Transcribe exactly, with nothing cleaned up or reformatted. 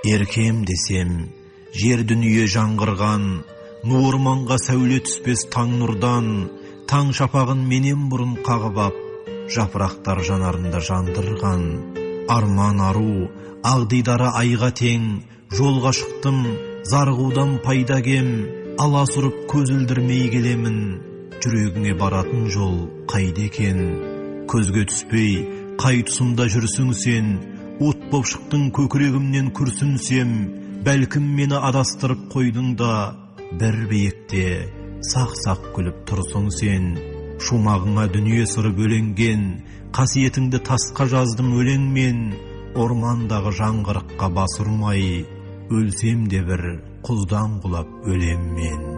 Еркем десем, жер дүние жаңғырған, нуырманға сәуле түспес таң нұрдан, таң шапағын менен бұрын қағып ап, жапырақтар жанарында жандырған. Арман ару, ағдидары айға тең, жолға шықтым, зарғудан пайда кем, аласұрып көз ілдірмей келемін. Жүрегіңе баратын жол қайда екен? Көзге түспей, қай тұсымда жүрсің сен? От боп шықтың көкірегімнен күрсінсем, бәлкім мені адастырып қойдың да, бір биікте сақ-сақ күліп тұрсың сен. Шумағыңа дүние сыры бөленген, қасиетіңді тасқа жаздым өлеңмен. Ормандағы жаңғырыққа бас ұрмай, өлсем де бір құздан құлап өлем мен.